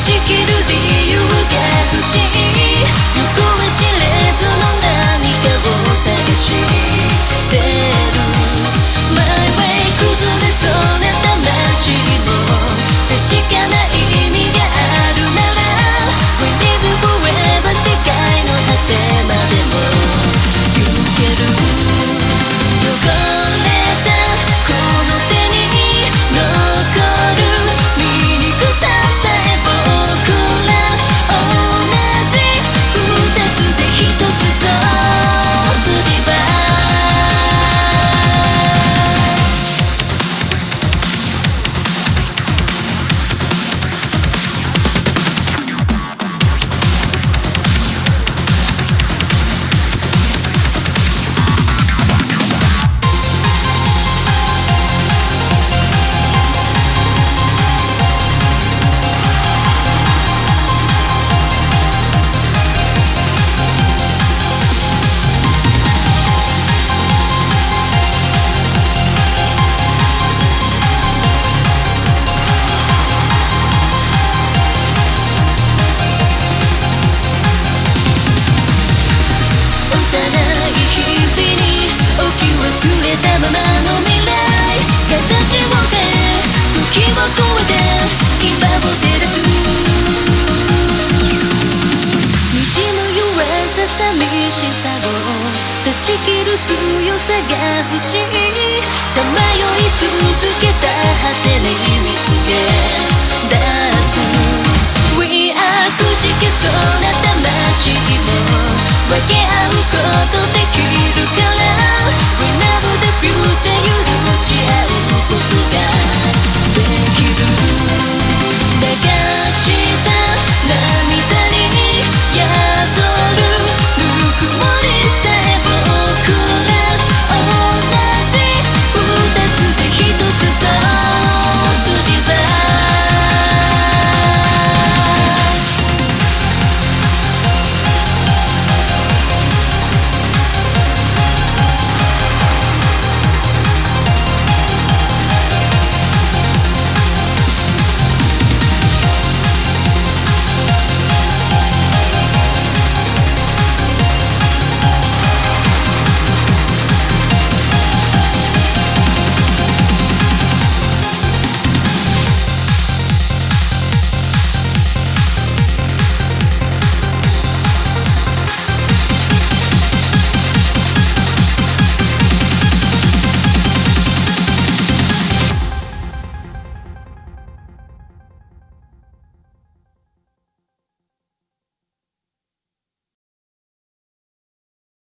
ち切る理由が不思議、行方知れずの何かを探してる My way 崩れそうな魂も確かな意味があるなら We live forever 世界の果てまでも行ける汚れたこの手に残る醜ささえ僕ら同じ二つで一つそう釣り場寂しさを断ち切る強さが欲しい、さまよい続けた果てに見つけ出す We are くじけそうな魂も分け